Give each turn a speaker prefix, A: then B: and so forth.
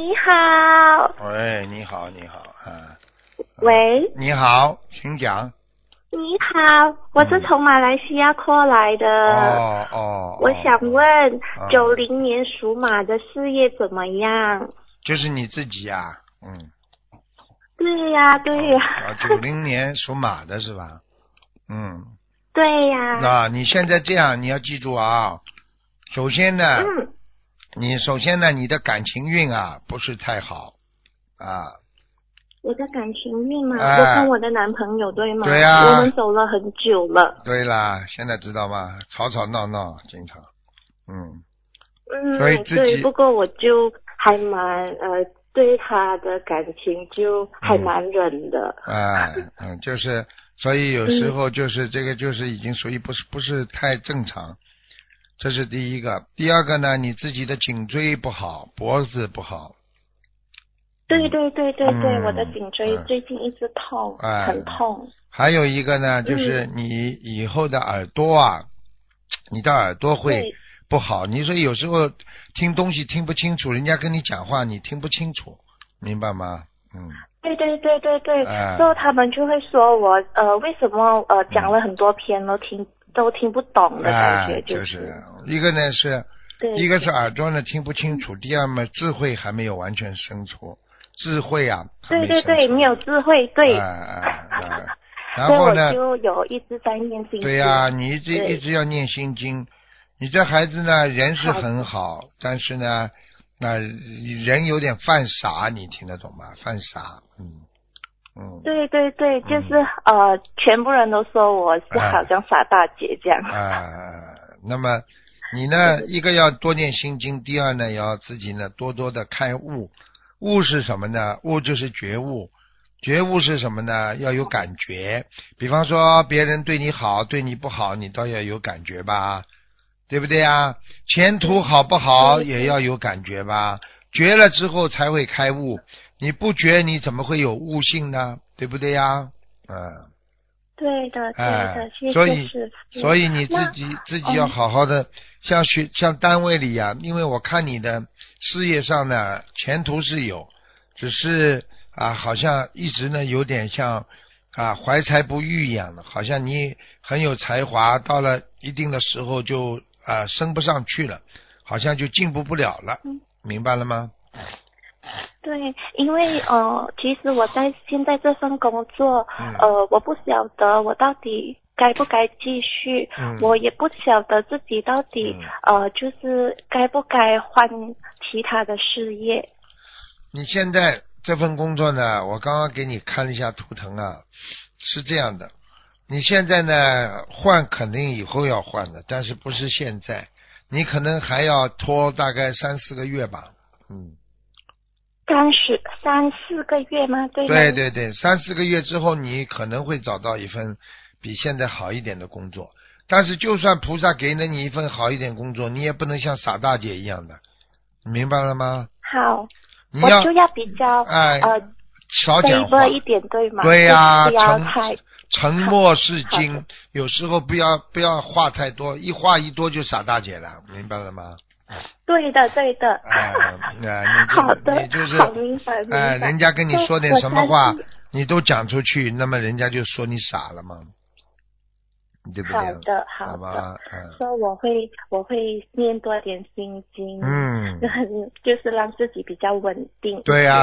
A: 你好。
B: 喂，你好，你好啊。
A: 喂。
B: 你好，请讲。
A: 你好，我是从马来西亚过来的。我想问，90年属马的事业怎么样？
B: 就是你自己呀，
A: 对呀，对呀。
B: 90年属马的是吧？
A: 对呀。
B: 那你现在这样，你要记住啊。首先呢，你的感情运啊不是太好啊。
A: 我的感情运嘛，我跟我的男朋友对吗？
B: 对呀。
A: 我们走了很久了。
B: 对啦，现在知道吗？吵吵闹闹，经常。所以自己
A: 对，不过我就还蛮对他的感情就还蛮忍的。
B: 就是，所以有时候就是这个就是已经属于不是太正常，这是第一个。第二个呢，你自己的颈椎不好，脖子不好。
A: 对，我的颈椎最近一直痛，很痛。
B: 还有一个呢，就是你以后的耳朵啊，你的耳朵会不好。你说有时候听东西听不清楚，人家跟你讲话你听不清楚，明白吗？
A: 对，所以他们就会说我为什么讲了很多篇都听不懂的感觉，
B: 就是一个呢是，一个是耳朵呢听不清楚，第二嘛智慧还没有完全生出，智慧啊还没生出。
A: 对，没有智慧，对。
B: 然后呢，
A: 所以我就有一直在念心经。
B: 对呀，你一直要念心经。你这孩子呢人是很好，但是呢那人有点犯傻，你听得懂吗？犯傻。
A: 对，就是全部人都说我是好像傻大姐这样。
B: 那么你呢，一个要多念心经，第二呢要自己呢多多的开悟。悟是什么呢？悟就是觉悟。觉悟是什么呢？要有感觉。比方说别人对你好对你不好，你倒要有感觉吧，对不对呀？前途好不好也要有感觉吧，觉了之后才会开悟。你不觉你怎么会有悟性呢？对不对呀？
A: 对的，谢谢师父。
B: 所以你自己要好好的，像单位里呀，因为我看你的事业上呢前途是有，只是好像一直呢有点像怀才不遇一样的，好像你很有才华，到了一定的时候就升不上去了，好像就进步不了了，明白了吗？
A: 对，因为其实我在现在这份工作，我不晓得我到底该不该继续，我也不晓得自己到底就是该不该换其他的事业。
B: 你现在这份工作呢，我刚刚给你看了一下图腾啊，是这样的，你现在呢换肯定以后要换的，但是不是现在，你可能还要拖大概3-4个月吧。
A: 3-4个月吗？对吗？
B: 对，3-4个月之后你可能会找到一份比现在好一点的工作，但是就算菩萨给了你一份好一点工作，你也不能像傻大姐一样的，明白了吗？
A: 好，我就要比较
B: 少讲话
A: 一点，对吗？
B: 对呀，
A: 沉
B: 默是金，有时候不要话太多，一话一多就傻大姐了，明白了吗？
A: 对的。好的，
B: 你就是
A: 好明白。
B: 人家跟你说点什么话，你都讲出去，那么人家就说你傻了嘛，对不对？
A: 好的。所以我会念多点心经，就是让自己比较稳定。
B: 对呀。